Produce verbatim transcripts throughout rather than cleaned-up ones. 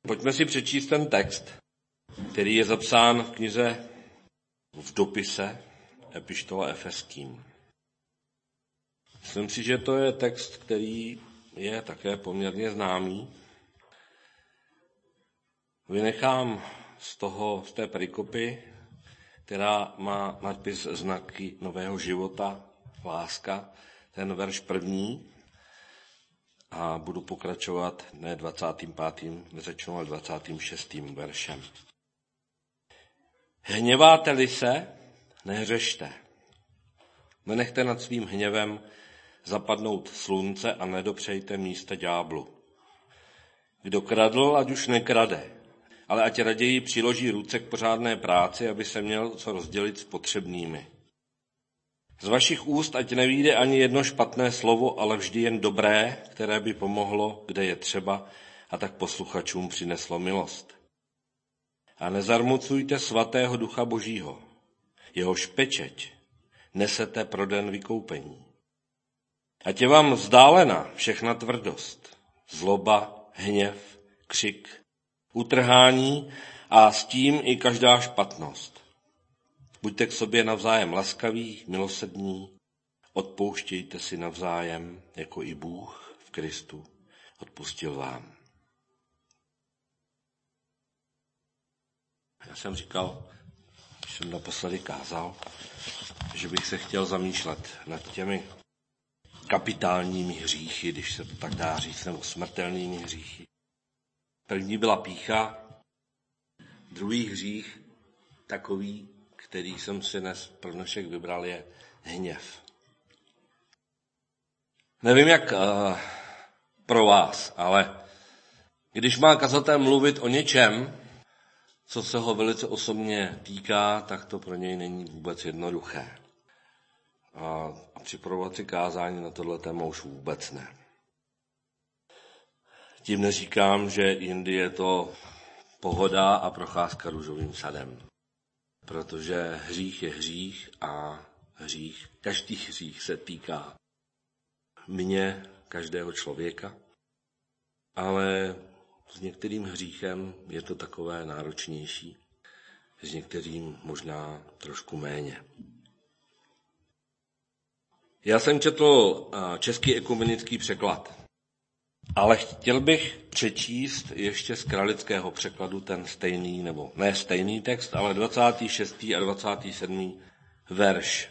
Pojďme si přečíst ten text, který je zapsán v knize v dopise Epištola Efeským. Myslím si, že to je text, který je také poměrně známý. Vynechám z toho, z té perikopy, která má nadpis Znaky nového života, láska, ten verš první, a budu pokračovat ne dvacátým pátým nezačnu, ale dvacátým šestým veršem. Hněváte-li se, nehřešte. Nenechte nad svým hněvem zapadnout slunce a nedopřejte místa ďáblu. Kdo kradl, ať už nekrade, ale ať raději přiloží ruce k pořádné práci, aby se měl co rozdělit s potřebnými. Z vašich úst ať nevyjde ani jedno špatné slovo, ale vždy jen dobré, které by pomohlo, kde je třeba, a tak posluchačům přineslo milost. A nezarmucujte svatého Ducha Božího, jehož pečeť nesete pro den vykoupení. Ať je vám vzdálena všechna tvrdost, zloba, hněv, křik, utrhání a s tím i každá špatnost. Buďte k sobě navzájem laskaví, milosrdní, odpouštějte si navzájem, jako i Bůh v Kristu odpustil vám. Já jsem říkal, když jsem naposledy kázal, že bych se chtěl zamýšlet nad těmi kapitálními hříchy, když se to tak dá říct, nebo smrtelnými hříchy. První byla pýcha, druhý hřích, takový, který jsem si dnes pro dnešek vybral, je hněv. Nevím, jak uh, pro vás, ale když má kazatel mluvit o něčem, co se ho velice osobně týká, tak to pro něj není vůbec jednoduché. A, a připravovat si kázání na tohle téma už vůbec ne. Tím neříkám, že jindy je to pohoda a procházka růžovým sadem. Protože hřích je hřích a hřích, každý hřích se týká mě, každého člověka, ale s některým hříchem je to takové náročnější, s některým možná trošku méně. Já jsem četl český ekumenický překlad, ale chtěl bych přečíst ještě z kralického překladu ten stejný, nebo ne stejný text, ale dvacátý šestý a dvacátý sedmý verš.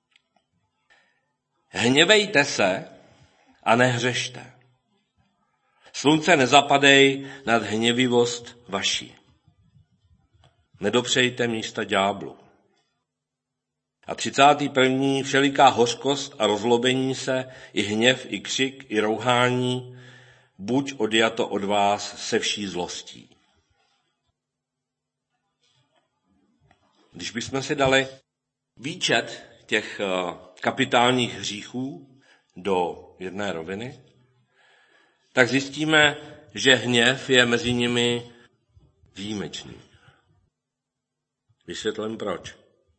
Hněvejte se a nehřešte. Slunce nezapadej nad hněvivost vaši. Nedopřejte místa ďáblu. A třicátý první všeliká hořkost a rozlobení se, i hněv, i křik, i rouhání, buď odjato od vás se vší zlostí. Když bychom si dali výčet těch kapitálních hříchů do jedné roviny, tak zjistíme, že hněv je mezi nimi výjimečný. Vysvětlím proč.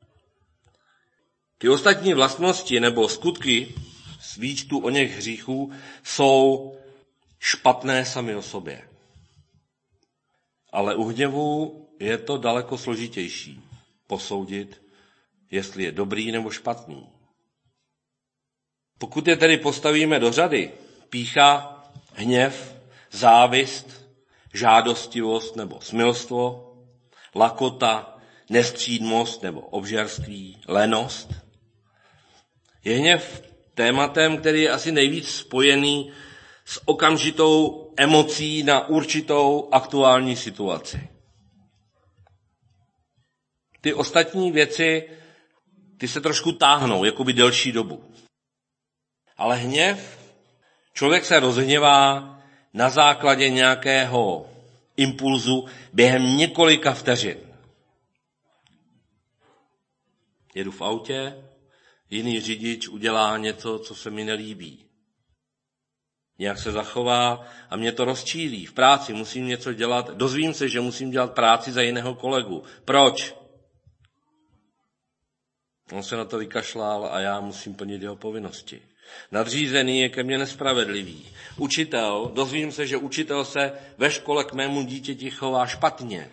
Ty ostatní vlastnosti nebo skutky z výčtu o něch hříchů jsou špatné sami o sobě. Ale u hněvu je to daleko složitější posoudit, jestli je dobrý nebo špatný. Pokud je tedy postavíme do řady, pýcha, hněv, závist, žádostivost nebo smilstvo, lakota, nestřídmost nebo obžerství, lenost, je hněv tématem, který je asi nejvíc spojený s okamžitou emocí na určitou aktuální situaci. Ty ostatní věci, ty se trošku táhnou, jakoby delší dobu. Ale hněv, člověk se rozhněvá na základě nějakého impulzu během několika vteřin. Jedu v autě, jiný řidič udělá něco, co se mi nelíbí. Nějak se zachová a mě to rozčílí. V práci musím něco dělat, dozvím se, že musím dělat práci za jiného kolegu. Proč? On se na to vykašlal a já musím plnit jeho povinnosti. Nadřízený je ke mně nespravedlivý. Učitel, dozvím se, že učitel se ve škole k mému dítěti chová špatně.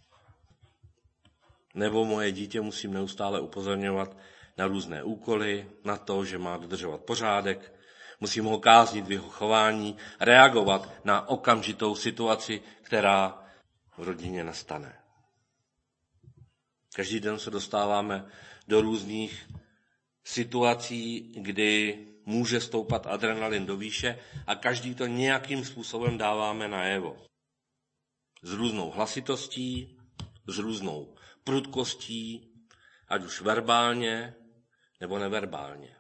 Nebo moje dítě musím neustále upozorňovat na různé úkoly, na to, že má dodržovat pořádek, musím ho káznit v jeho chování, reagovat na okamžitou situaci, která v rodině nastane. Každý den se dostáváme do různých situací, kdy může stoupat adrenalin do výše a každý to nějakým způsobem dáváme najevo. S různou hlasitostí, s různou prudkostí, ať už verbálně nebo neverbálně.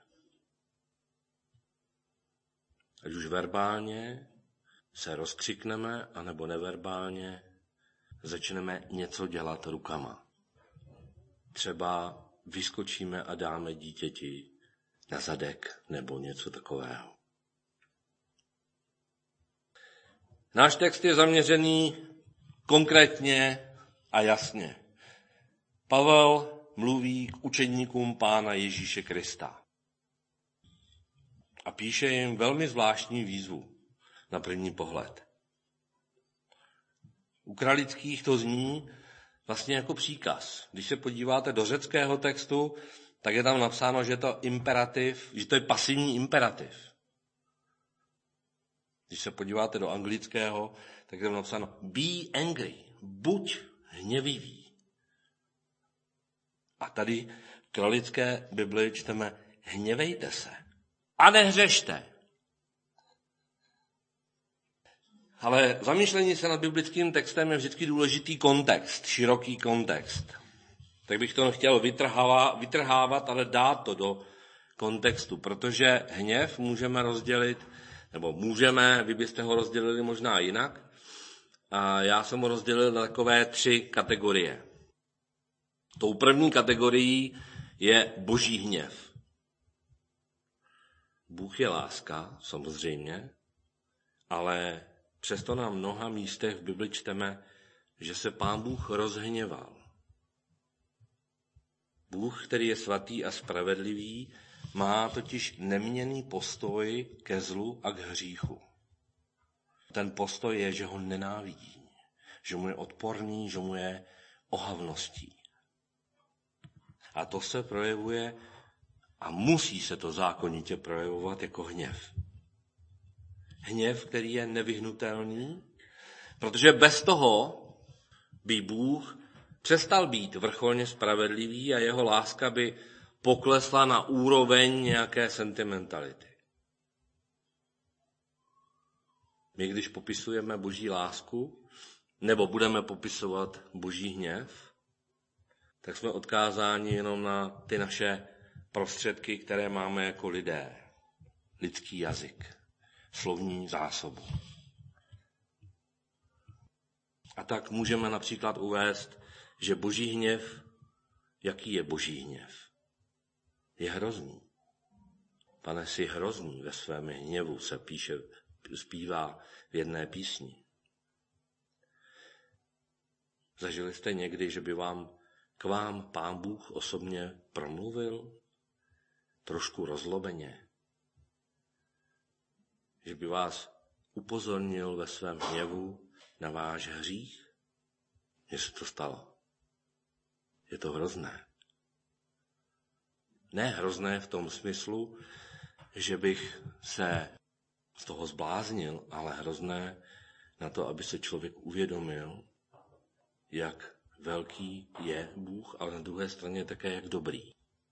Ať už verbálně se rozkřikneme, anebo neverbálně začneme něco dělat rukama. Třeba vyskočíme a dáme dítěti na zadek nebo něco takového. Náš text je zaměřený konkrétně a jasně. Pavel mluví k učedníkům Pána Ježíše Krista. A píše jim velmi zvláštní výzvu na první pohled. U Kralických to zní vlastně jako příkaz. Když se podíváte do řeckého textu, tak je tam napsáno, že to imperativ, že to je pasivní imperativ. Když se podíváte do anglického, tak je tam napsáno be angry, buď hněvivý. A tady v Kralické Bibli čteme hněvejte se a nehřešte. Ale zamýšlení se nad biblickým textem je vždycky důležitý kontext, široký kontext. Tak bych to nechtěl vytrhávat, vytrhávat, ale dát to do kontextu, protože hněv můžeme rozdělit, nebo můžeme, vy byste ho rozdělili možná jinak, a já jsem ho rozdělil na takové tři kategorie. Tou první kategorií je boží hněv. Bůh je láska, samozřejmě, ale přesto na mnoha místech v Bibli čteme, že se Pán Bůh rozhněval. Bůh, který je svatý a spravedlivý, má totiž neměnný postoj ke zlu a k hříchu. Ten postoj je, že ho nenávidí, že mu je odporný, že mu je ohavností. A to se projevuje a musí se to zákonitě projevovat jako hněv. Hněv, který je nevyhnutelný, protože bez toho by Bůh přestal být vrcholně spravedlivý a jeho láska by poklesla na úroveň nějaké sentimentality. My, když popisujeme boží lásku, nebo budeme popisovat boží hněv, tak jsme odkázáni jenom na ty naše prostředky, které máme jako lidé. Lidský jazyk, slovní zásobu. A tak můžeme například uvést, že boží hněv, jaký je boží hněv? Je hrozný. Pane, jsi hrozný ve svém hněvu, se píše, zpívá v jedné písni. Zažili jste někdy, že by vám k vám Pán Bůh osobně promluvil? Trošku rozlobeně. Že by vás upozornil ve svém hněvu na váš hřích? Mně se to stalo. Je to hrozné. Ne hrozné v tom smyslu, že bych se z toho zbláznil, ale hrozné na to, aby se člověk uvědomil, jak velký je Bůh, ale na druhé straně také jak dobrý.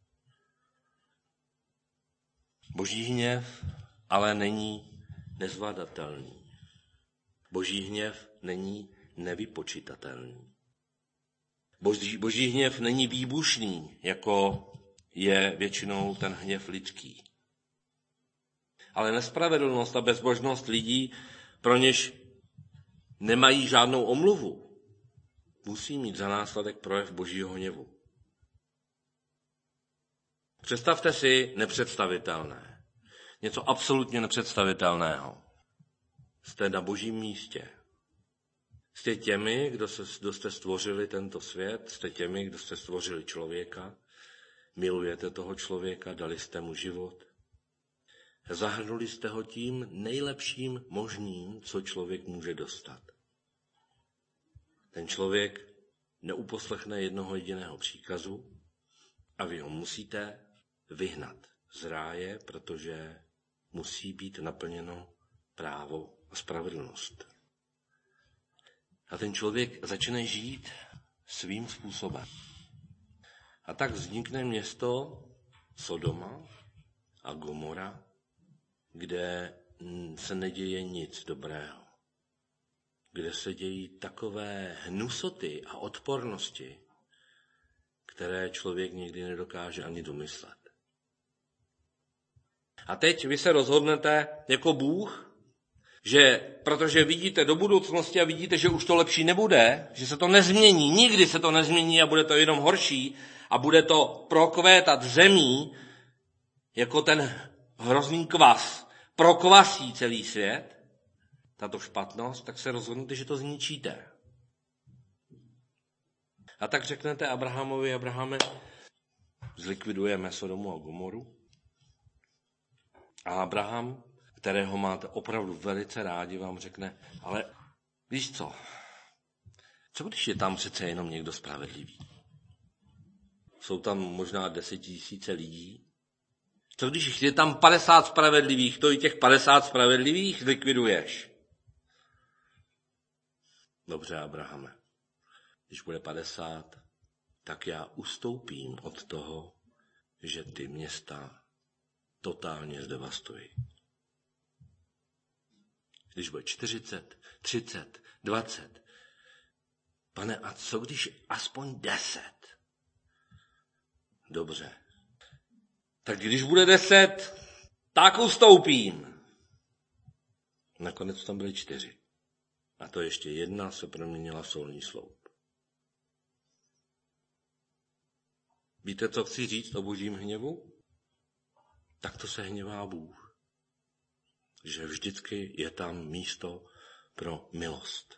Boží hněv ale není nezvladatelný. Boží hněv není nevypočitatelný. Boží, boží hněv není výbušný, jako je většinou ten hněv lidský. Ale nespravedlnost a bezbožnost lidí, pro něž nemají žádnou omluvu, musí mít za následek projev božího hněvu. Představte si nepředstavitelné. Něco absolutně nepředstavitelného. Jste na božím místě. Jste těmi, kdo, se, kdo jste stvořili tento svět, jste těmi, kdo jste stvořili člověka, milujete toho člověka, dali jste mu život. Zahrnuli jste ho tím nejlepším možným, co člověk může dostat. Ten člověk neuposlechne jednoho jediného příkazu a vy ho musíte vyhnat z ráje, protože musí být naplněno právo a spravedlnost. A ten člověk začne žít svým způsobem. A tak vznikne město Sodoma a Gomora, kde se neděje nic dobrého. Kde se dějí takové hnusoty a odpornosti, které člověk nikdy nedokáže ani domyslet. A teď vy se rozhodnete jako Bůh, že protože vidíte do budoucnosti a vidíte, že už to lepší nebude, že se to nezmění, nikdy se to nezmění a bude to jenom horší a bude to prokvétat zemí jako ten hrozný kvas, prokvasí celý svět, tato špatnost, tak se rozhodnete, že to zničíte. A tak řeknete Abrahamovi, Abrahame, zlikvidujeme Sodomu a Gomoru. A Abraham, kterého máte opravdu velice rádi, vám řekne, ale víš co, co když je tam přece jenom někdo spravedlivý? Jsou tam možná desetitisíce lidí. Co když je tam padesát spravedlivých, to i těch padesát spravedlivých zlikviduješ? Dobře, Abrahame, když bude padesát, tak já ustoupím od toho, že ty města totálně zdevastuji. Když bude čtyřicet, třicet, dvacet, pane, a co když aspoň deset? Dobře. Tak když bude deset, tak ustoupím. Nakonec tam byly čtyři. A to ještě jedna se proměnila v solný sloup. Víte, co chci říct o božím hněvu? Tak to se hněvá Bůh. Že vždycky je tam místo pro milost.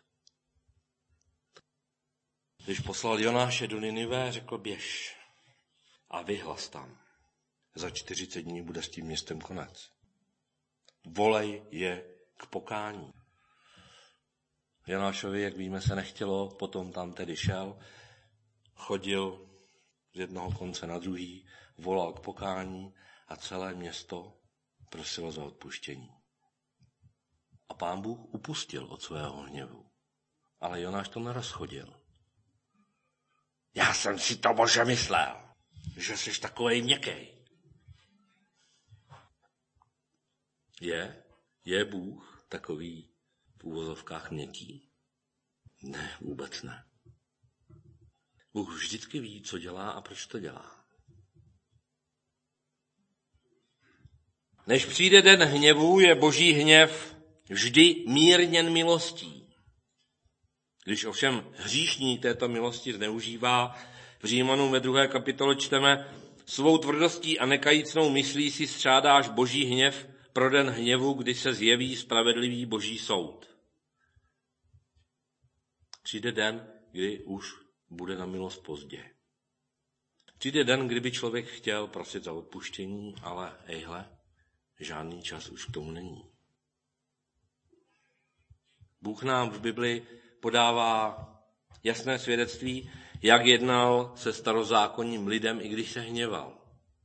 Když poslal Jonáše do Ninive, řekl běž a vyhlas tam. Za čtyřicet dní bude s tím městem konec. Volej je k pokání. Jonášovi, jak víme, se nechtělo, potom tam tedy šel, chodil z jednoho konce na druhý, volal k pokání a celé město prosilo za odpuštění. A Pán Bůh upustil od svého hněvu. Ale Jonáš to nerozchodil. Já jsem si to, Bože, myslel, že jsi takovej měkkej. Je? Je Bůh takový v úvozovkách měkký? Ne, vůbec ne. Bůh vždycky ví, co dělá a proč to dělá. Než přijde den hněvu, je boží hněv vždy mírněn milostí. Když ovšem hříšník této milosti zneužívá, v Římanům ve druhé kapitole čteme, svou tvrdostí a nekajícnou myslí si střádáš boží hněv pro den hněvu, kdy se zjeví spravedlivý boží soud. Přijde den, kdy už bude na milost pozdě. Přijde den, kdyby člověk chtěl prosit za odpuštění, ale ejhle, žádný čas už k tomu není. Bůh nám v Bibli podává jasné svědectví, jak jednal se starozákonním lidem, i když se hněval.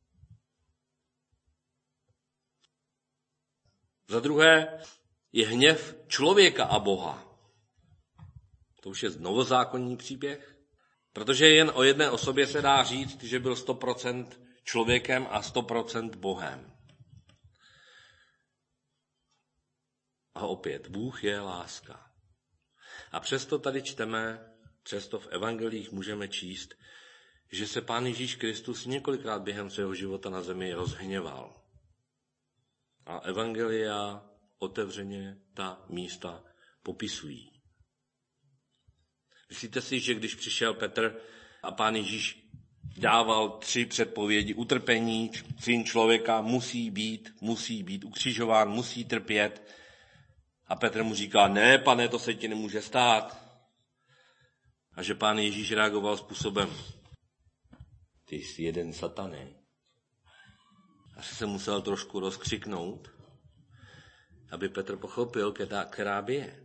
Za druhé je hněv člověka a Boha. To už je novozákonní příběh, protože jen o jedné osobě se dá říct, že byl sto procent člověkem a sto procent Bohem. A opět, Bůh je láska. A přesto tady čteme, přesto v evangelích můžeme číst, že se Pán Ježíš Kristus několikrát během svého života na zemi rozhněval. A evangelia otevřeně ta místa popisují. Myslíte si, že když přišel Petr a Pán Ježíš dával tři předpovědi utrpení, syn člověka musí být, musí být ukřižován, musí trpět, a Petr mu říká, ne, pane, to se ti nemůže stát. A že Pán Ježíš reagoval způsobem, ty jsi jeden satané. A Asi se musel trošku rozkřiknout, aby Petr pochopil, která bije.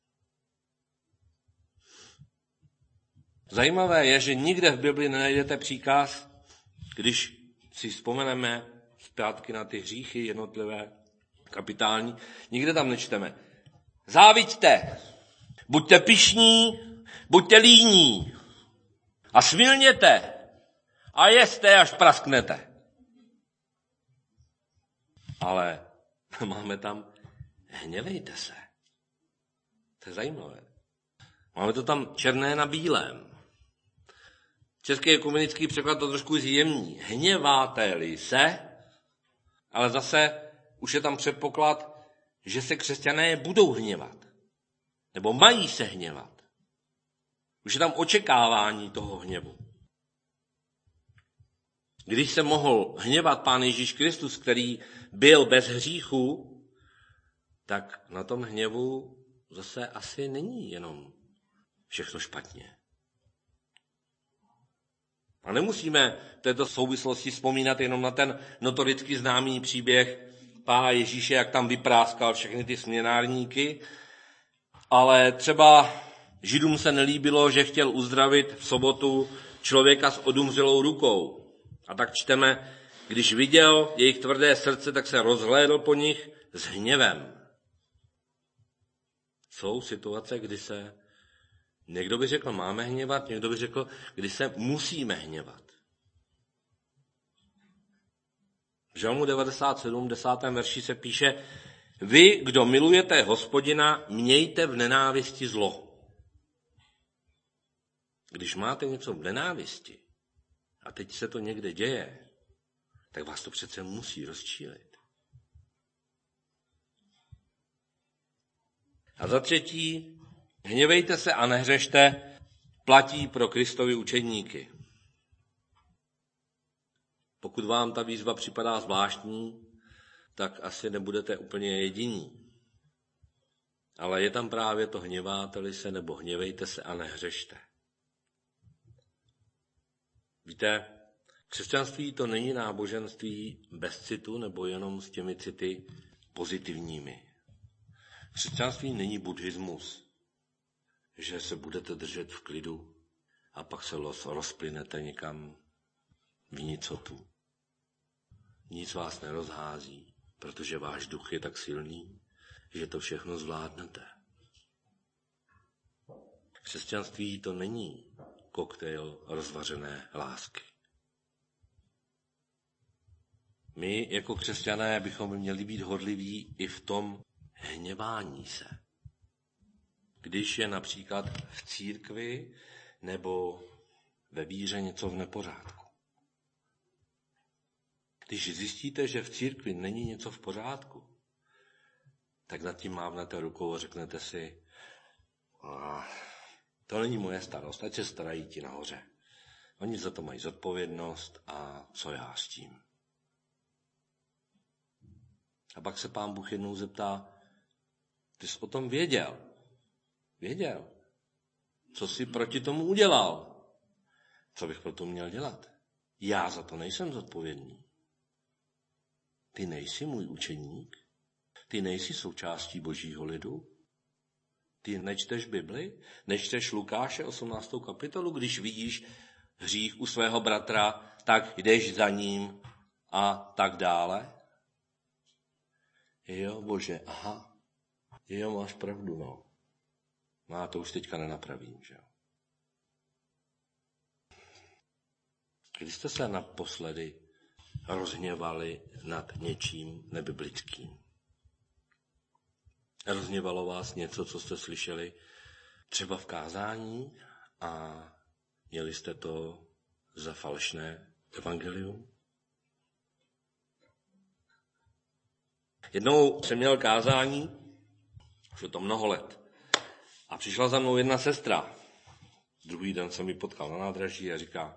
Zajímavé je, že nikde v Bibli nenajdete příkaz, když si vzpomeneme zpátky na ty hříchy jednotlivé, kapitální, nikde tam nečteme. Záviďte, buďte pyšní, buďte líní a svilněte a jeste, až prasknete. Ale máme tam hněvejte se. To je zajímavé. Máme to tam černé na bílém. Český ekumenický překlad to trošku zjemní. Hněváte-li se, ale zase už je tam předpoklad, že se křesťané budou hněvat. Nebo mají se hněvat. Už je tam očekávání toho hněvu. Když se mohl hněvat Pán Ježíš Kristus, který byl bez hříchu, tak na tom hněvu zase asi není jenom všechno špatně. A nemusíme v této souvislosti vzpomínat jenom na ten notoricky známý příběh Pána Ježíše, jak tam vypráskal všechny ty směnárníky, ale třeba Židům se nelíbilo, že chtěl uzdravit v sobotu člověka s odumřelou rukou. A tak čteme, když viděl jejich tvrdé srdce, tak se rozhlédl po nich s hněvem. Jsou situace, kdy se, někdo by řekl, máme hněvat, někdo by řekl, kdy se musíme hněvat. V Žalmu devadesát sedm, desátém verši se píše, vy, kdo milujete Hospodina, mějte v nenávisti zlo. Když máte něco v nenávisti, a teď se to někde děje, tak vás to přece musí rozčílit. A za třetí, hněvejte se a nehřešte, platí pro Kristovi učedníky. Pokud vám ta výzva připadá zvláštní, tak asi nebudete úplně jediní. Ale je tam právě to hněváte-li se, nebo hněvejte se a nehřešte. Víte, křesťanství to není náboženství bez citu nebo jenom s těmi city pozitivními. Křesťanství není buddhismus, že se budete držet v klidu a pak se rozplynete někam v nicotu. Nic vás nerozhází, protože váš duch je tak silný, že to všechno zvládnete. Křesťanství to není koktejl rozvařené lásky. My jako křesťané bychom měli být horliví i v tom hněvání se. Když je například v církvi nebo ve víře něco v nepořádku. Když zjistíte, že v církvi není něco v pořádku, tak nad tím mávnete rukou a řeknete si, to není moje starost, ať se starají ti nahoře. Oni za to mají zodpovědnost a co já s tím. A pak se Pán Bůh jednou zeptá, ty jsi o tom věděl. Věděl. Co jsi proti tomu udělal? Co bych pro to měl dělat? Já za to nejsem zodpovědný. Ty nejsi můj učeník? Ty nejsi součástí Božího lidu? Ty nečteš Bibli? Nečteš Lukáše osmnáctou kapitolu? Když vidíš hřích u svého bratra, tak jdeš za ním a tak dále? Jo, Bože, aha. Jo, máš pravdu, no. No a to už teďka nenapravím, že jo. Když jste se naposledy rozhněvali nad něčím nebiblickým? Rozhněvalo vás něco, co jste slyšeli třeba v kázání a měli jste to za falešné evangelium? Jednou jsem měl kázání, už je to mnoho let, a přišla za mnou jedna sestra. Druhý den jsem ji potkal na nádraží a říká,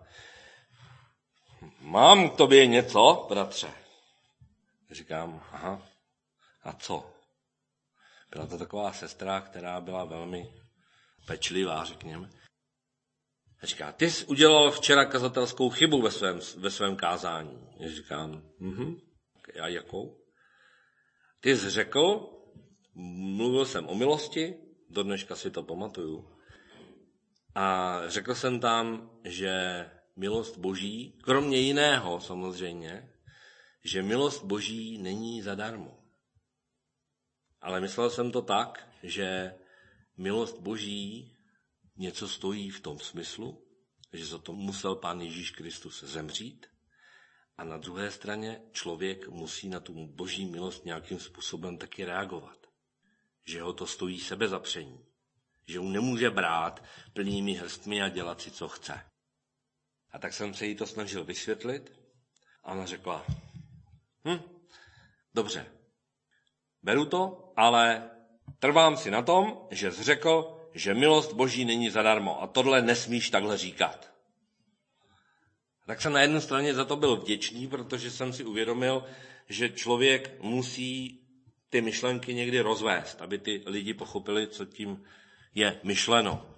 mám k tobě něco, bratře? Říkám, aha, a co? Byla to taková sestra, která byla velmi pečlivá, řekněme. A říká, ty jsi udělal včera kazatelskou chybu ve svém, ve svém kázání. Já říkám, mhm, a jakou? Ty jsi řekl, mluvil jsem o milosti, do dneška si to pamatuju, a řekl jsem tam, že milost Boží, kromě jiného samozřejmě, že milost Boží není zadarmo. Ale myslel jsem to tak, že milost Boží něco stojí v tom smyslu, že za to musel Pán Ježíš Kristus zemřít, a na druhé straně člověk musí na tu Boží milost nějakým způsobem taky reagovat. Že ho to stojí sebezapření. Že ho nemůže brát plnými hrstmi a dělat si, co chce. A tak jsem se jí to snažil vysvětlit a ona řekla, hm, dobře, beru to, ale trvám si na tom, že jsi řekl, že milost Boží není zadarmo a tohle nesmíš takhle říkat. Tak jsem na jedné straně za to byl vděčný, protože jsem si uvědomil, že člověk musí ty myšlenky někdy rozvést, aby ty lidi pochopili, co tím je myšleno.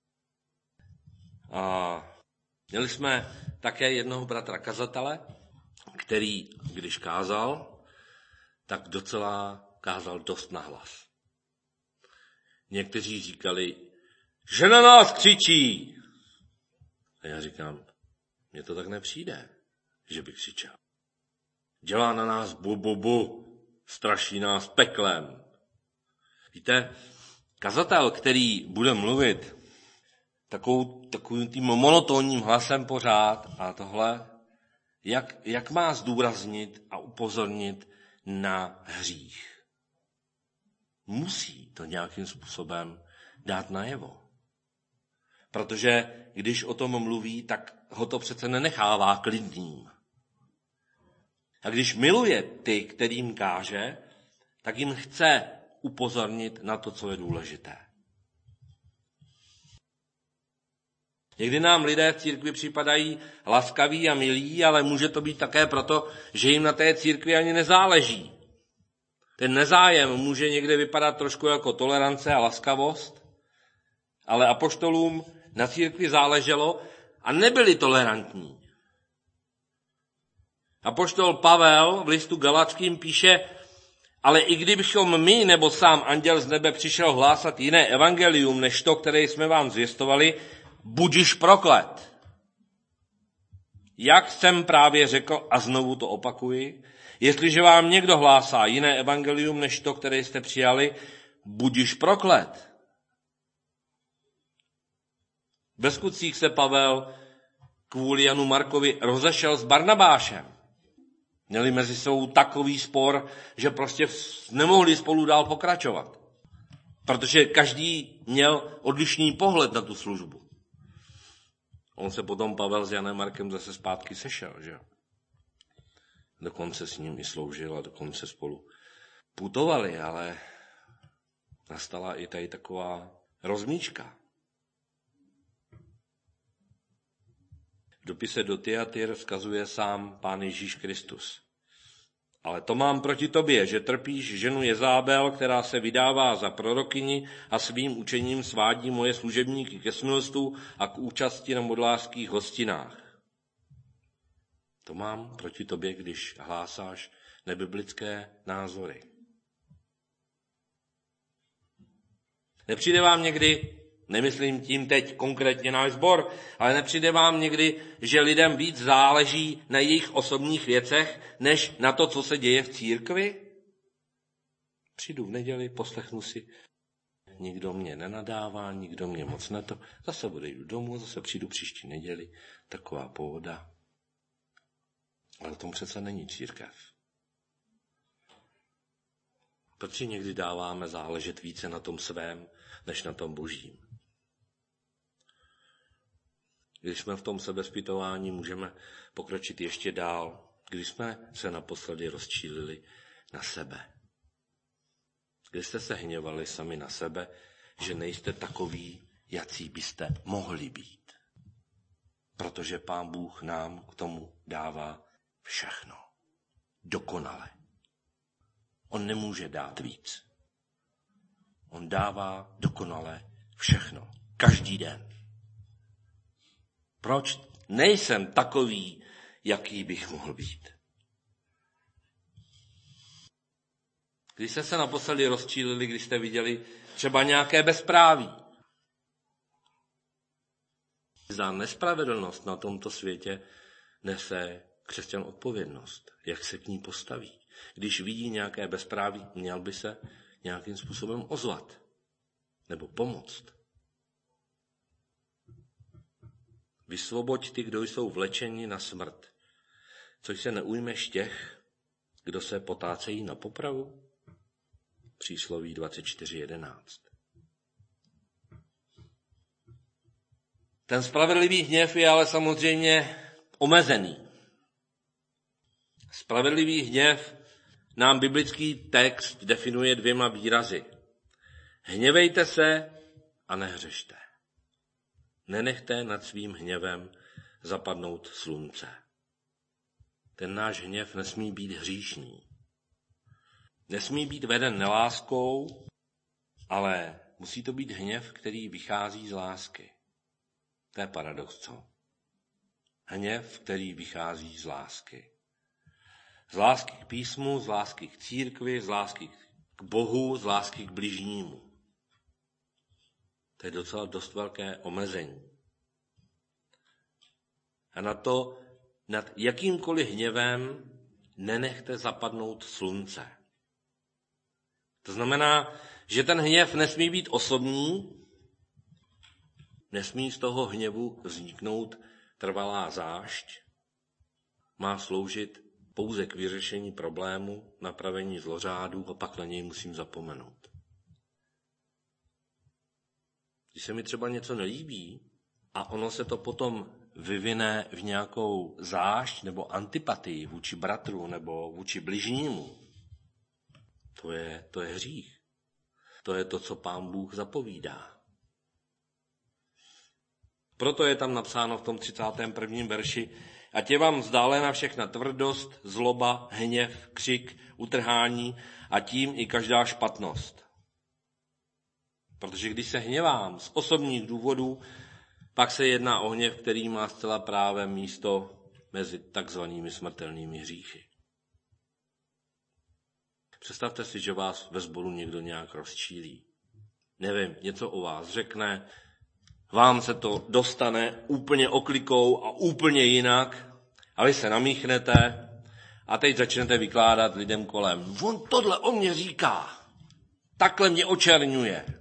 A měli jsme také jednoho bratra kazatele, který, když kázal, tak docela kázal dost nahlas. Někteří říkali, že na nás křičí. A já říkám, mně to tak nepřijde, že by křičel. Dělá na nás bu, bu, bu, straší nás peklem. Víte, kazatel, který bude mluvit takovou, takovým tím monotónním hlasem pořád a tohle, jak, jak má zdůraznit a upozornit na hřích. Musí to nějakým způsobem dát najevo. Protože když o tom mluví, tak ho to přece nenechává klidným. A když miluje ty, kterým káže, tak jim chce upozornit na to, co je důležité. Někdy nám lidé v církvi připadají laskaví a milí, ale může to být také proto, že jim na té církvi ani nezáleží. Ten nezájem může někde vypadat trošku jako tolerance a laskavost, ale apoštolům na církvi záleželo a nebyli tolerantní. Apoštol Pavel v listu Galackým píše, ale i kdybychom my nebo sám anděl z nebe přišel hlásat jiné evangelium, než to, které jsme vám zvěstovali, budiš proklet. Jak jsem právě řekl, a znovu to opakuji, jestliže vám někdo hlásá jiné evangelium, než to, které jste přijali, budiš proklet. Ve skutcích se Pavel kvůli Janu Markovi rozešel s Barnabášem. Měli mezi sebou takový spor, že prostě nemohli spolu dál pokračovat. Protože každý měl odlišný pohled na tu službu. On se potom Pavel s Janem Markem zase zpátky sešel, že? Dokonce s ním i sloužil a dokonce spolu putovali, ale nastala i tady taková rozmíčka. V dopise do Tyatira vzkazuje sám Pán Ježíš Kristus. Ale to mám proti tobě, že trpíš ženu Jezábel, která se vydává za prorokyni a svým učením svádí moje služebníky ke smilstvu a k účasti na modlářských hostinách. To mám proti tobě, když hlásáš nebiblické názory. Nepřijde vám někdy, nemyslím tím teď konkrétně náš sbor, ale nepřijde vám někdy, že lidem víc záleží na jejich osobních věcech, než na to, co se děje v církvi? Přijdu v neděli, poslechnu si, nikdo mě nenadává, nikdo mě moc neto, zase odejdu domů, zase přijdu příští neděli, taková pohoda. Ale tom přece není církev. Proč někdy dáváme záležet více na tom svém, než na tom Božím? Když jsme v tom sebezpytování, můžeme pokročit ještě dál, když jsme se naposledy rozčílili na sebe. Když jste se hněvali sami na sebe, že nejste takoví, jací byste mohli být. Protože Pán Bůh nám k tomu dává všechno. Dokonale. On nemůže dát víc. On dává dokonale všechno. Každý den. Proč nejsem takový, jaký bych mohl být? Když jste se naposledy rozčílili, když jste viděli třeba nějaké bezpráví. Za nespravedlnost na tomto světě nese křesťan odpovědnost. Jak se k ní postaví? Když vidí nějaké bezpráví, měl by se nějakým způsobem ozvat nebo pomoct. Vysvoboď ty, kdo jsou vlečeni na smrt, což se neujmeš těch, kdo se potácejí na popravu. Přísloví dvacet čtyři jedenáct. Ten spravedlivý hněv je ale samozřejmě omezený. Spravedlivý hněv nám biblický text definuje dvěma výrazy. Hněvejte se a nehřešte. Nenechte nad svým hněvem zapadnout slunce. Ten náš hněv nesmí být hříšný. Nesmí být veden neláskou, ale musí to být hněv, který vychází z lásky. To je paradox, co? Hněv, který vychází z lásky. Z lásky k písmu, z lásky k církvi, z lásky k Bohu, z lásky k bližnímu. To je docela dost velké omezení. A na to, nad jakýmkoliv hněvem nenechte zapadnout slunce. To znamená, že ten hněv nesmí být osobní, nesmí z toho hněvu vzniknout trvalá zášť, má sloužit pouze k vyřešení problému, napravení zlořádu a pak na něj musím zapomenout. Když se mi třeba něco nelíbí a ono se to potom vyvine v nějakou zášť nebo antipatii vůči bratru nebo vůči bližnímu, to je, to je hřích. To je to, co Pán Bůh zapovídá. Proto je tam napsáno v tom třicátém prvním verši: ať je vám vzdálena všechna tvrdost, zloba, hněv, křik, utrhání a tím i každá špatnost. Protože když se hněvám z osobních důvodů, pak se jedná o hněv, který má zcela právem místo mezi takzvanými smrtelnými hříchy. Představte si, že vás ve sboru někdo nějak rozčílí. Nevím, něco o vás řekne, vám se to dostane úplně oklikou a úplně jinak a vy se namíchnete a teď začnete vykládat lidem kolem. On tohle o mě říká, takhle mě očerňuje.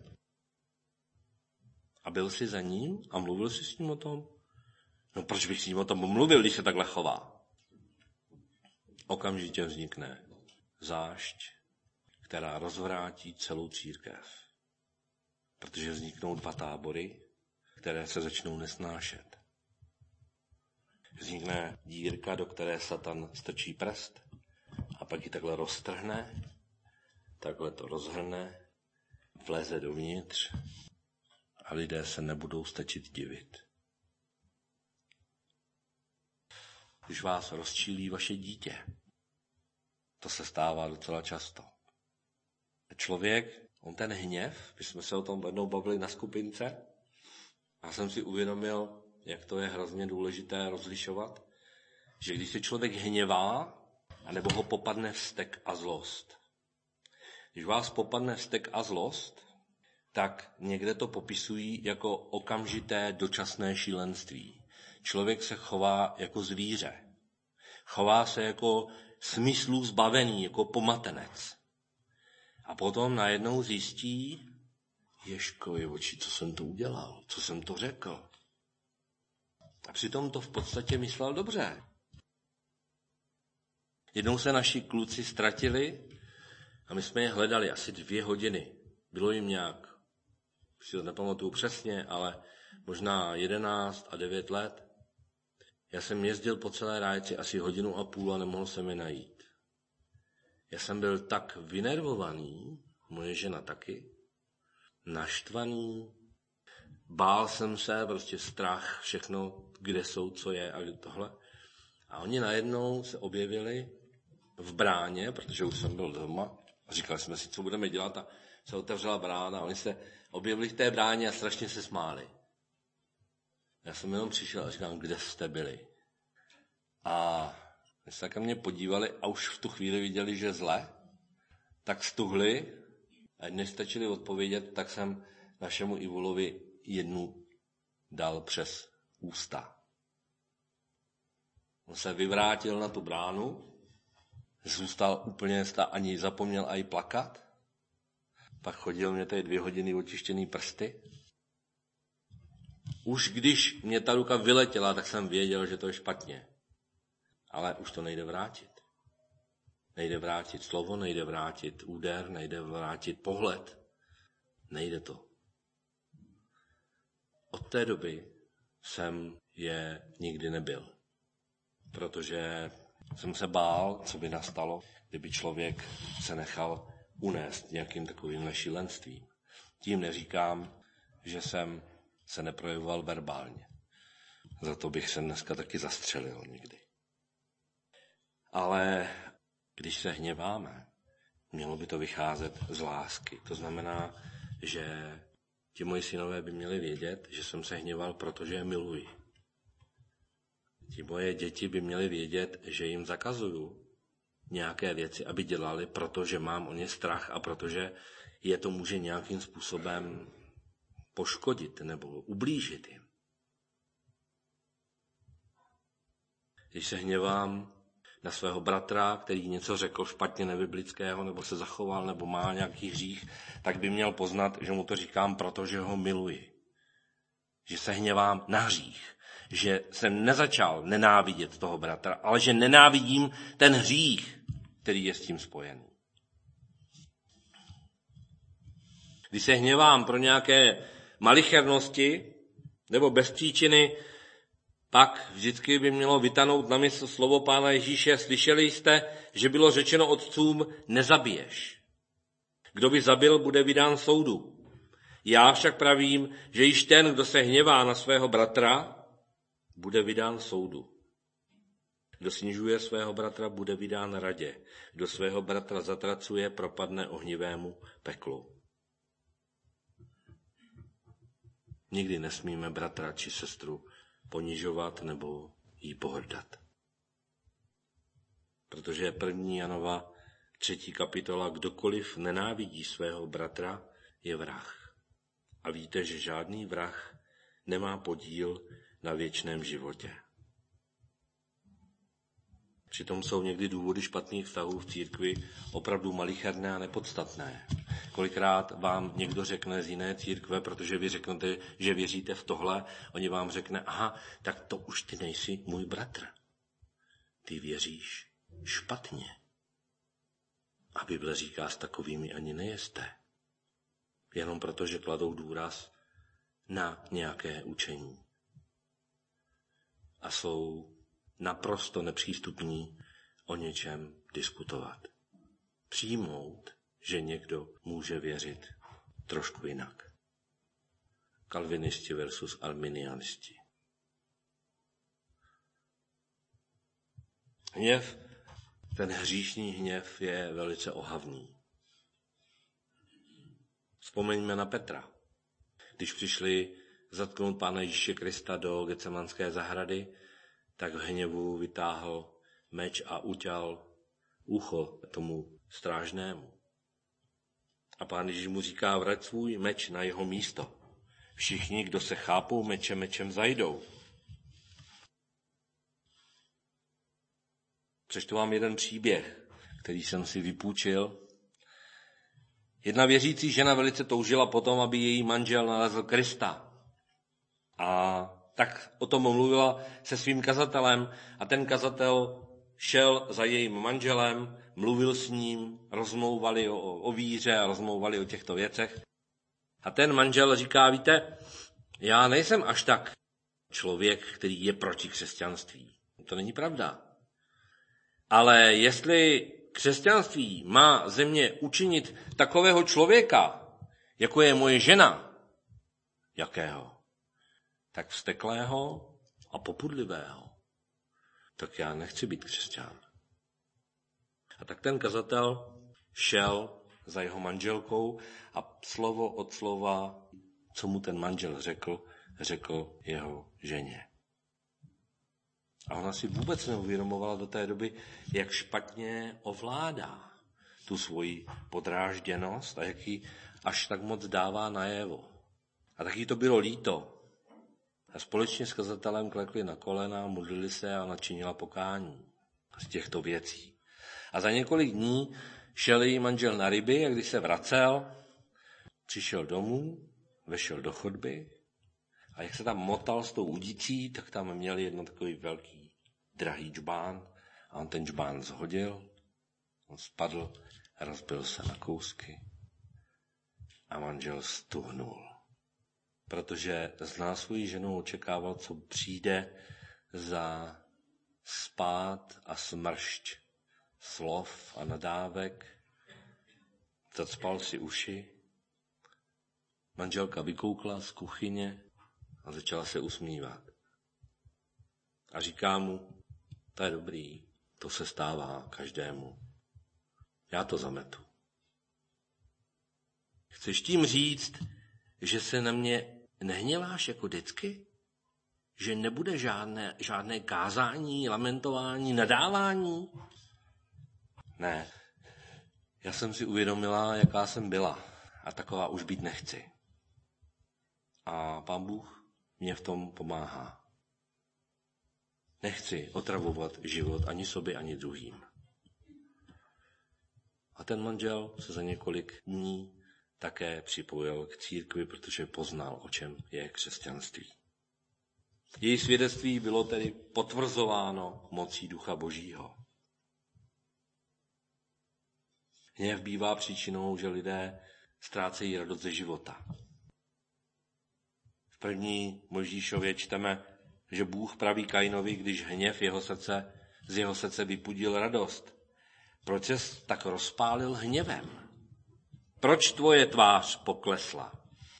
A byl jsi za ním a mluvil jsi s ním o tom? No proč bych s ním o tom mluvil, když se takhle chová? Okamžitě vznikne zášť, která rozvrátí celou církev. Protože vzniknou dva tábory, které se začnou nesnášet. Vznikne dírka, do které Satan strčí prst a pak ji takhle roztrhne, takhle to rozhrne, vleze dovnitř a lidé se nebudou stačit divit. Když vás rozčílí vaše dítě, to se stává docela často. Člověk, on ten hněv, my jsme se o tom jednou bavili na skupince, a jsem si uvědomil, jak to je hrozně důležité rozlišovat, že když se člověk hněvá, anebo ho popadne vztek a zlost. Když vás popadne vztek a zlost, tak někde to popisují jako okamžité dočasné šílenství. Člověk se chová jako zvíře. Chová se jako smyslů zbavený, jako pomatenec. A potom najednou zjistí, Ježkovi oči, co jsem to udělal, co jsem to řekl. A přitom to v podstatě myslel dobře. Jednou se naši kluci ztratili a my jsme je hledali asi dvě hodiny. Bylo jim nějak, si to nepamatuju přesně, ale možná jedenáct a devět let. Já jsem jezdil po celé rájci asi hodinu a půl a nemohl jsem je najít. Já jsem byl tak vynervovaný, moje žena taky, naštvaný, bál jsem se, prostě strach, všechno, kde jsou, co je a tohle. A oni najednou se objevili v bráně, protože už jsem byl doma a říkali jsme si, co budeme dělat, a se otevřela brána a oni se objevili v té bráně a strašně se smáli. Já jsem jenom přišel a říkám, kde jste byli? A se tak mě podívali a už v tu chvíli viděli, že zle. tak stuhli a nestačili odpovědět, tak jsem našemu Ivulovi jednu dal přes ústa. On se vyvrátil na tu bránu, zůstal úplně stát, ani zapomněl aj plakat. Pak chodil mě tady dvě hodiny očištěný prsty. Už když mě ta ruka vyletěla, tak jsem věděl, že to je špatně. Ale už to nejde vrátit. Nejde vrátit slovo, nejde vrátit úder, nejde vrátit pohled. Nejde to. Od té doby jsem je nikdy nebyl. Protože jsem se bál, co by nastalo, kdyby člověk se nechal unést nějakým takovým šílenstvím. Tím neříkám, že jsem se neprojevoval verbálně. Za to bych se dneska taky zastřelil někdy. Ale když se hněváme, mělo by to vycházet z lásky. To znamená, že ti moji synové by měli vědět, že jsem se hněval, protože je miluji. Ti moje děti by měly vědět, že jim zakazuju nějaké věci, aby dělali, protože mám o ně strach a protože je to může nějakým způsobem poškodit nebo ublížit jim. Když se hněvám na svého bratra, který něco řekl špatně nebiblického, nebo se zachoval, nebo má nějaký hřích, tak by měl poznat, že mu to říkám, protože ho miluji. Že se hněvám na hřích. Že jsem nezačal nenávidět toho bratra, ale že nenávidím ten hřích, který je s tím spojený. Když se hněvám pro nějaké malichernosti nebo bez příčiny, pak vždycky by mělo vytanout na mysl slovo Pána Ježíše. Slyšeli jste, že bylo řečeno otcům, nezabiješ. Kdo by zabil, bude vydán soudu. Já však pravím, že již ten, kdo se hněvá na svého bratra, bude vydán soudu. Kdo snižuje svého bratra, bude vydán radě. Kdo svého bratra zatracuje, propadne ohnivému peklu. Nikdy nesmíme bratra či sestru ponižovat nebo jí pohrdat. Protože první Janova třetí kapitola, kdokoliv nenávidí svého bratra, je vrah. A víte, že žádný vrah nemá podíl na věčném životě. Přitom jsou někdy důvody špatných vztahů v církvi opravdu malicherné a nepodstatné. Kolikrát vám někdo řekne z jiné církve, protože vy řeknete, že věříte v tohle, oni vám řekne, aha, tak to už ty nejsi můj bratr. Ty věříš špatně. A Bible říká, s takovými ani nejeste. Jenom proto, že kladou důraz na nějaké učení. A jsou naprosto nepřístupní o něčem diskutovat. Přijmout, že někdo může věřit trošku jinak. Kalvinisti versus arminianisti. Hněv, ten hříšný hněv je velice ohavný. Vzpomeňme na Petra. Když přišli zatknout Pána Ježíše Krista do Getsemanské zahrady, tak v hněvu vytáhl meč a uťal ucho tomu strážnému. A Pán Ježíš mu říká, vrať svůj meč na jeho místo. Všichni, kdo se chápou mečem, mečem zajdou. Přečtu vám jeden příběh, který jsem si vypůjčil. Jedna věřící žena velice toužila potom, aby její manžel nalezl Krista. A tak o tom mluvila se svým kazatelem a ten kazatel šel za jejím manželem, mluvil s ním, rozmlouvali o, o víře a rozmlouvali o těchto věcech. A ten manžel říká, víte, já nejsem až tak člověk, který je proti křesťanství. To není pravda. Ale jestli křesťanství má ze mě učinit takového člověka, jako je moje žena, jakého? Tak vzteklého a popudlivého. Tak já nechci být křesťan. A tak ten kazatel šel za jeho manželkou a slovo od slova, co mu ten manžel řekl, řekl jeho ženě. A ona si vůbec neuvědomovala do té doby, jak špatně ovládá tu svoji podrážděnost a jak ji až tak moc dává najevo. A taky to bylo líto. A společně s kazatelem klekli na kolena, modlili se a načinila pokání z těchto věcí. A za několik dní šel její manžel na ryby a když se vracel, přišel domů, vešel do chodby a jak se tam motal s tou udicí, tak tam měl jedno takový velký drahý džbán a on ten džbán zhodil, on spadl a rozbil se na kousky a manžel stuhnul. Protože zná svoji ženu, očekával, co přijde za spád a smršť slov a nadávek. Zacpal si uši. Manželka vykoukla z kuchyně a začala se usmívat. A říká mu, to je dobrý, to se stává každému. Já to zametu. Chceš tím říct, že se na mě nehněváš jako vždycky? Že nebude žádné, žádné kázání, lamentování, nadávání? Ne. Já jsem si uvědomila, jaká jsem byla a taková už být nechci. A Pán Bůh mě v tom pomáhá. Nechci otravovat život ani sobě, ani druhým. A ten manžel se za několik dní také připojil k církvi, protože poznal, o čem je křesťanství. Její svědectví bylo tedy potvrzováno mocí Ducha Božího. Hněv bývá příčinou, že lidé ztrácejí radost ze života. V první Mojžíšově čteme, že Bůh praví Kainovi, když hněv jeho srdce, z jeho srdce vypudil radost. Proč ses tak rozpálil hněvem? Proč tvoje tvář poklesla?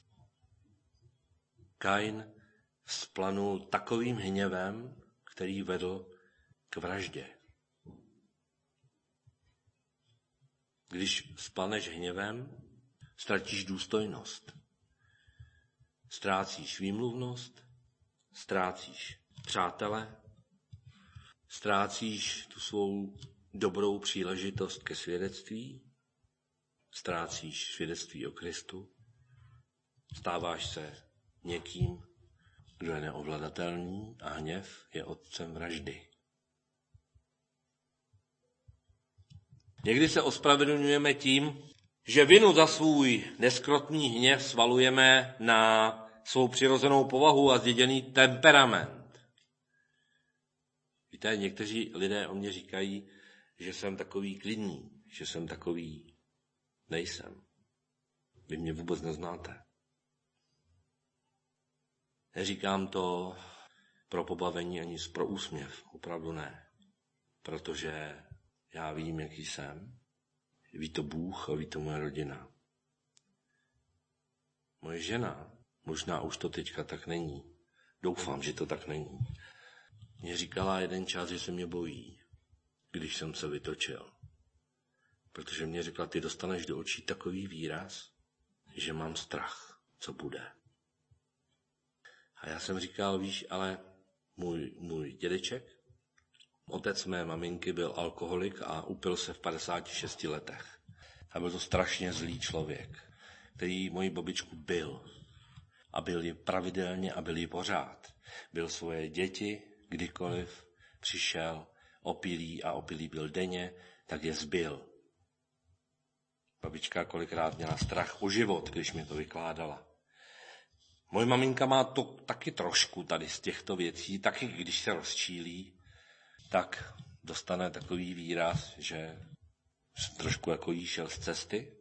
Kain vzplanul takovým hněvem, který vedl k vraždě. Když splaneš hněvem, ztratíš důstojnost. Ztrácíš výmluvnost, ztrácíš přátele, ztrácíš tu svou dobrou příležitost ke svědectví, ztrácíš svědectví o Kristu, stáváš se někým, kdo je neovladatelný a hněv je otcem vraždy. Někdy se ospravedlňujeme tím, že vinu za svůj neskrotný hněv svalujeme na svou přirozenou povahu a zděděný temperament. Víte, někteří lidé o mě říkají, že jsem takový klidný, že jsem takový nejsem. Vy mě vůbec neznáte. Neříkám to pro pobavení ani pro úsměv, opravdu ne. Protože já vím, jaký jsem. Ví to Bůh a ví to moje rodina. Moje žena, možná už to teďka tak není. Doufám, že to tak není. Mě říkala jeden čas, že se mě bojí, když jsem se vytočil. Protože mě řekla, ty dostaneš do očí takový výraz, že mám strach, co bude. A já jsem říkal, víš, ale můj, můj dědeček, otec mé maminky byl alkoholik a upil se v padesáti šesti letech. A byl to strašně zlý člověk, který moji babičku byl. A byl ji pravidelně a byl ji pořád. Byl svoje děti, kdykoliv přišel opilý a opilý byl denně, tak je zbil. Babička kolikrát měla strach o život, když mi to vykládala. Moje maminka má to taky trošku tady z těchto věcí, taky když se rozčílí, tak dostane takový výraz, že trošku jako jí šel z cesty.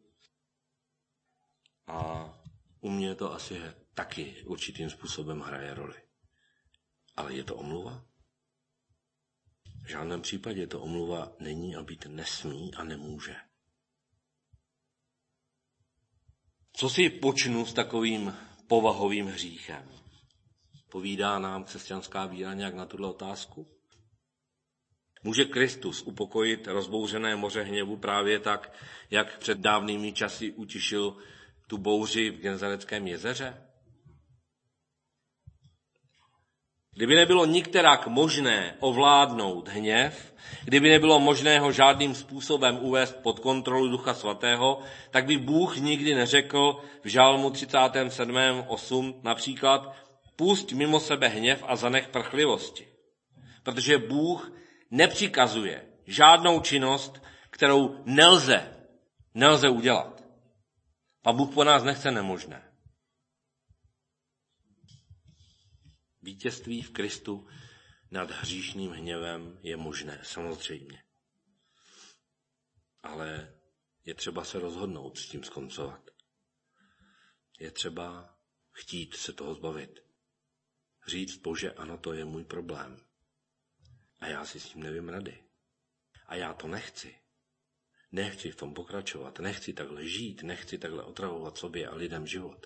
A u mě to asi taky určitým způsobem hraje roli. Ale je to omluva? V žádném případě to omluva není a být nesmí a nemůže. Co si počnu s takovým povahovým hříchem? Povídá nám křesťanská víra nějak na tuto otázku? Může Kristus upokojit rozbouřené moře hněvu právě tak, jak před dávnými časy utišil tu bouři v Genezareckém jezeře? Kdyby nebylo nikterak možné ovládnout hněv, kdyby nebylo možné ho žádným způsobem uvést pod kontrolu Ducha Svatého, tak by Bůh nikdy neřekl v Žalmu třicátém sedmém osm například pusť mimo sebe hněv a zanech prchlivosti. Protože Bůh nepřikazuje žádnou činnost, kterou nelze, nelze udělat. A Bůh po nás nechce nemožné. Vítězství v Kristu nad hříšným hněvem je možné, samozřejmě. Ale je třeba se rozhodnout s tím skoncovat. Je třeba chtít se toho zbavit. Říct, Bože, ano, to je můj problém. A já si s tím nevím rady. A já to nechci. Nechci v tom pokračovat, nechci takhle žít, nechci takhle otravovat sobě a lidem život.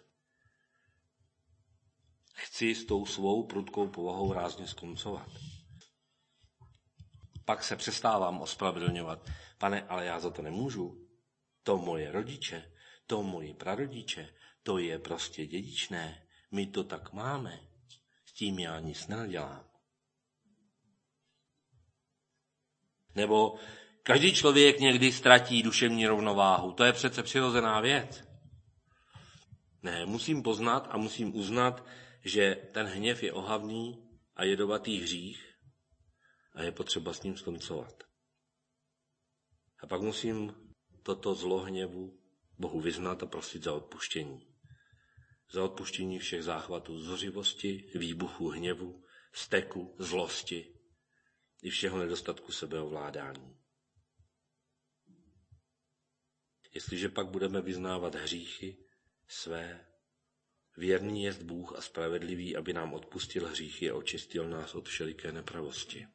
Chci s tou svou prudkou povahou rázně skoncovat. Pak se přestávám ospravedlňovat. Pane, ale já za to nemůžu. To moje rodiče, to moji prarodiče, to je prostě dědičné. My to tak máme. S tím já nic nenadělám. Nebo každý člověk někdy ztratí duševní rovnováhu. To je přece přirozená věc. Ne, musím poznat a musím uznat, že ten hněv je ohavný a jedovatý hřích a je potřeba s ním skoncovat. A pak musím toto zlo hněvu Bohu vyznat a prosit za odpuštění. Za odpuštění všech záchvatů zuřivosti, výbuchů hněvu, steku, zlosti i všeho nedostatku sebeovládání. Jestliže pak budeme vyznávat hříchy své, věrný jest Bůh a spravedlivý, aby nám odpustil hříchy a očistil nás od všeliké nepravosti.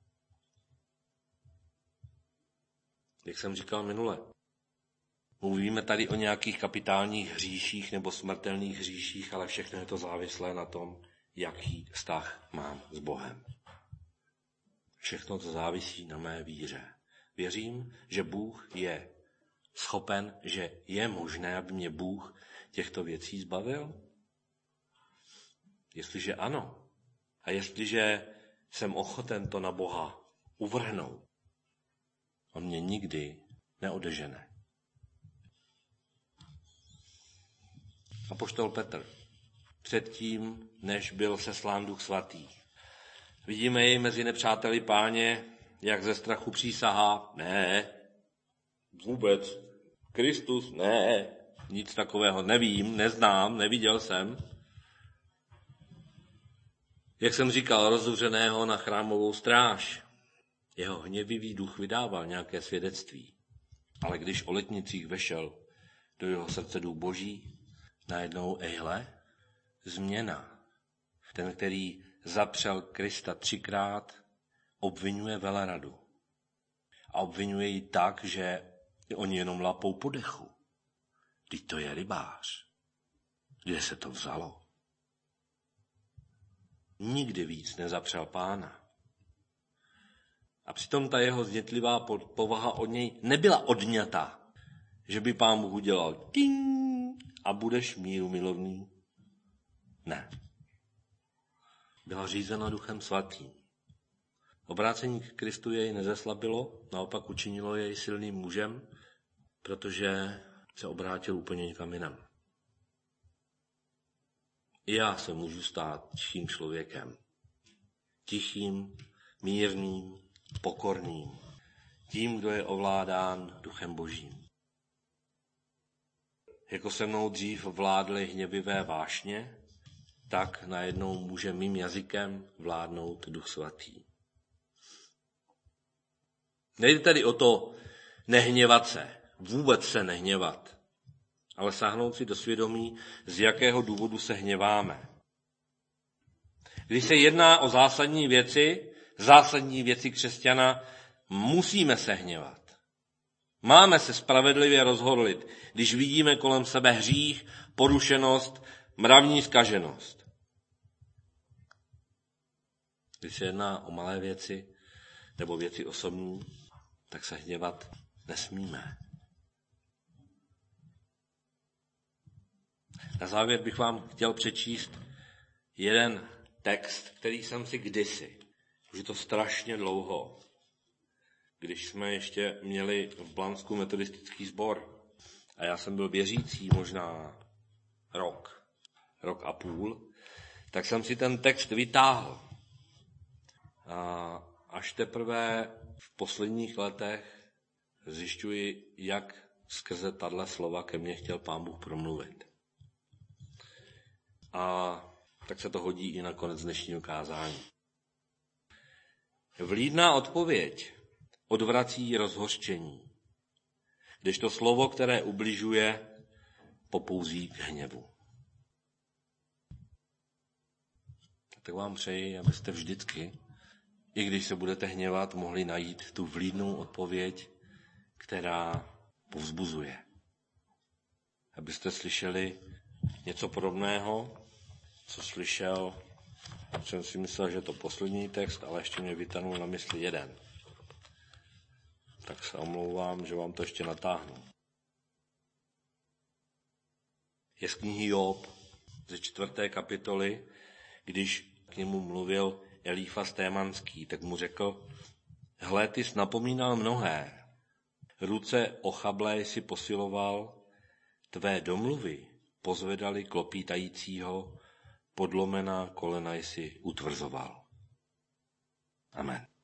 Jak jsem říkal minule, mluvíme tady o nějakých kapitálních hříších nebo smrtelných hříších, ale všechno je to závislé na tom, jaký vztah mám s Bohem. Všechno to závisí na mé víře. Věřím, že Bůh je schopen, že je možné, aby mě Bůh těchto věcí zbavil? Jestliže ano, a jestliže jsem ochoten to na Boha uvrhnout, on mě nikdy neodežene. Apoštol Petr, předtím, než byl seslán Duch Svatý, vidíme jej mezi nepřáteli Páně, jak ze strachu přísahá, ne, vůbec, Kristus, ne, nic takového nevím, neznám, neviděl jsem. Jak jsem říkal, rozzuřeného na chrámovou stráž. Jeho hněvivý duch vydával nějaké svědectví. Ale když o letnicích vešel do jeho srdce duch Boží, najednou ejhle, změna. Ten, který zapřel Krista třikrát, obvinuje veleradu. A obvinuje ji tak, že oni jenom lapou po dechu. Vždyť to je rybář. Kde se to vzalo? Nikdy víc nezapřel Pána. A přitom ta jeho znětlivá povaha od něj nebyla odňata, že by Pán Bůh udělal ting a budeš míru milovný. Ne. Byla řízena Duchem Svatým. Obrácení k Kristu jej nezeslabilo, naopak učinilo jej silným mužem, protože se obrátil úplně někam jinam. I já se můžu stát tichým člověkem. Tichým, mírným, pokorným. Tím, kdo je ovládán Duchem Božím. Jako se mnou dřív vládly hněvivé vášně, tak najednou může mým jazykem vládnout Duch Svatý. Nejde tedy o to nehněvat se, vůbec se nehněvat, ale sáhnout si do svědomí, z jakého důvodu se hněváme. Když se jedná o zásadní věci, zásadní věci křesťana, musíme se hněvat. Máme se spravedlivě rozhodlit, když vidíme kolem sebe hřích, porušenost, mravní zkaženost. Když se jedná o malé věci nebo věci osobní, tak se hněvat nesmíme. Na závěr bych vám chtěl přečíst jeden text, který jsem si kdysi, už je to strašně dlouho, když jsme ještě měli v Blansku metodistický sbor a já jsem byl věřící možná rok, rok a půl, tak jsem si ten text vytáhl. A až teprve v posledních letech zjišťuji, jak skrze tato slova ke mně chtěl Pán Bůh promluvit. A tak se to hodí i na konec dnešního kázání. Vlídná odpověď odvrací rozhořčení, kdežto slovo, které ubližuje, popouzí k hněvu. Tak vám přeji, abyste vždycky, i když se budete hněvat, mohli najít tu vlídnou odpověď, která povzbuzuje. Abyste slyšeli něco podobného, co slyšel, jsem si myslel, že je to poslední text, ale ještě mě vytanul na mysli jeden. Tak se omlouvám, že vám to ještě natáhnu. Je z knihy Job ze čtvrté kapitoly, když k němu mluvil Elífaz Témanský, tak mu řekl, hle, ty jsi napomínal mnohé, ruce ochablé si posiloval, tvé domluvy pozvedali klopítajícího, podlomená kolena jsi utvrzoval. Amen.